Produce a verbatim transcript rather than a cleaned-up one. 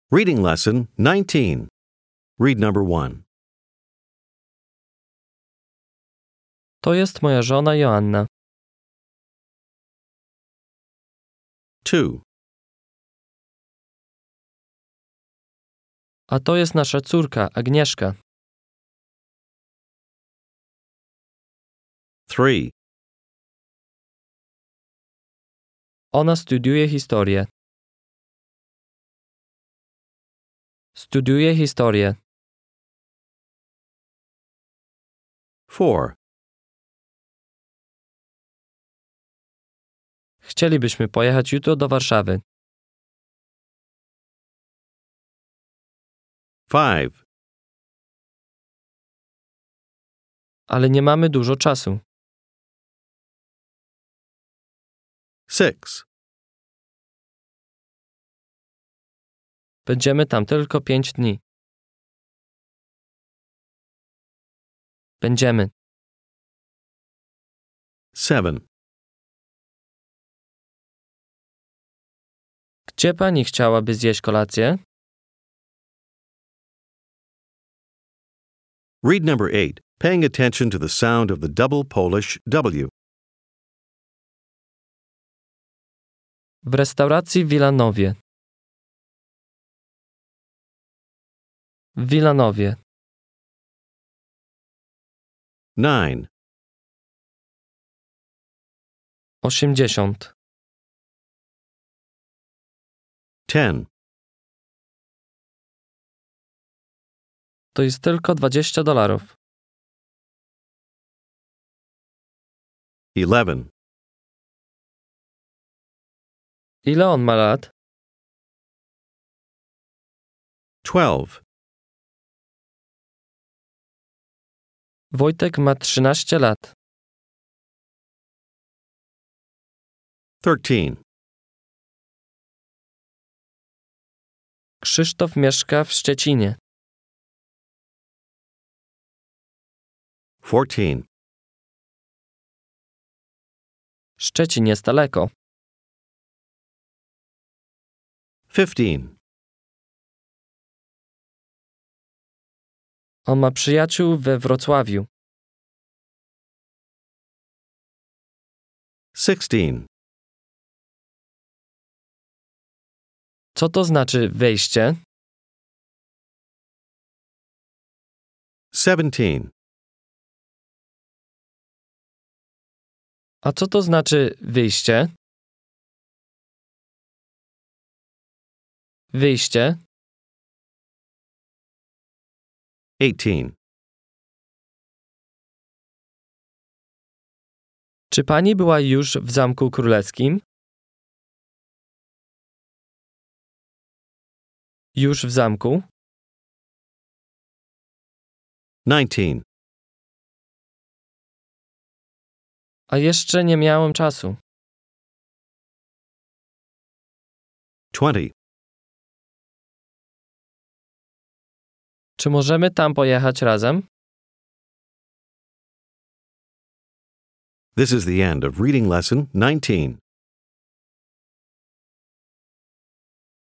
Reading Lesson nineteen. Read number one. To jest moja żona Joanna. two. A to jest nasza córka Agnieszka. three. Ona studiuje historię. Studiuje historię. four. Chcielibyśmy pojechać jutro do Warszawy. five. Ale nie mamy dużo czasu. six. Będziemy tam tylko pięć dni. Będziemy. seven. Gdzie pani chciałaby zjeść kolację? Read number eight, paying attention to the sound of the double Polish W. W restauracji w Wilanowie. W Wilanowie. nine. Osiemdziesiąt. ten. To jest tylko dwadzieścia dolarów. eleven. Ile on ma lat? twelve. Wojtek ma trzynaście lat. thirteen. Krzysztof mieszka w Szczecinie. fourteen. Szczecin jest daleko. fifteen. On ma przyjaciół we Wrocławiu. sixteen. Co to znaczy wejście? seventeen. A co to znaczy wyjście? Wyjście. eighteen. Czy pani była już w Zamku Królewskim? Już w zamku? nineteen. A jeszcze nie miałem czasu. twenty. Czy możemy tam pojechać razem? This is the end of Reading Lesson nineteen.